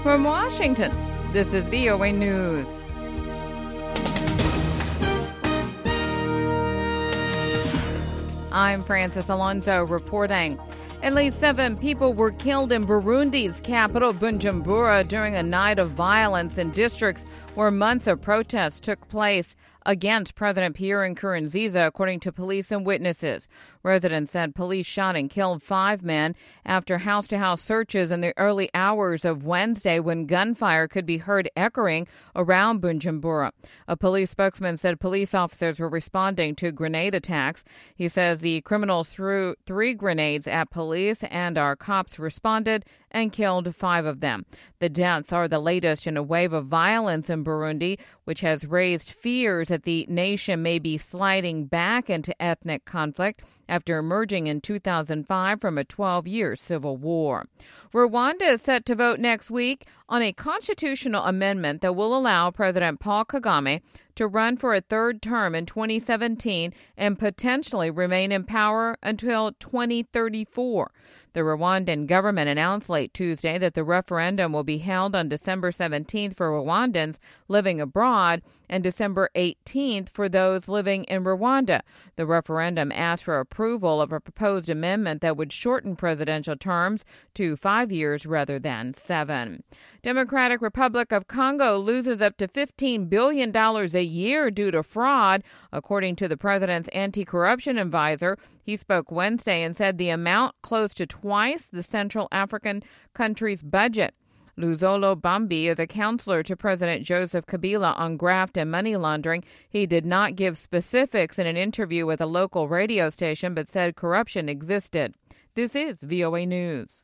From Washington, this is VOA News. I'm Francis Alonso reporting. At least 7 people were killed in Burundi's capital, Bujumbura, during a night of violence in districts where months of protests took place against President Pierre Nkurunziza, according to police and witnesses. Residents said police shot and killed 5 men after house-to-house searches in the early hours of Wednesday when gunfire could be heard echoing around Bujumbura. A police spokesman said police officers were responding to grenade attacks. He says the criminals threw 3 grenades at police and our cops responded and killed 5 of them. The deaths are the latest in a wave of violence in Burundi, which has raised fears that the nation may be sliding back into ethnic conflict after emerging in 2005 from a 12-year civil war. Rwanda is set to vote next week on a constitutional amendment that will allow President Paul Kagame to run for a 3rd term in 2017 and potentially remain in power until 2034. The Rwandan government announced late Tuesday that the referendum will be held on December 17th for Rwandans living abroad and December 18th for those living in Rwanda. The referendum asked for approval of a proposed amendment that would shorten presidential terms to 5 years rather than 7. Democratic Republic of Congo loses up to $15 billion a year due to fraud, according to the president's anti-corruption advisor. He spoke Wednesday and said the amount close to twice the Central African country's budget. Luzolo Bambi is a counselor to President Joseph Kabila on graft and money laundering. He did not give specifics in an interview with a local radio station, but said corruption existed. This is VOA News.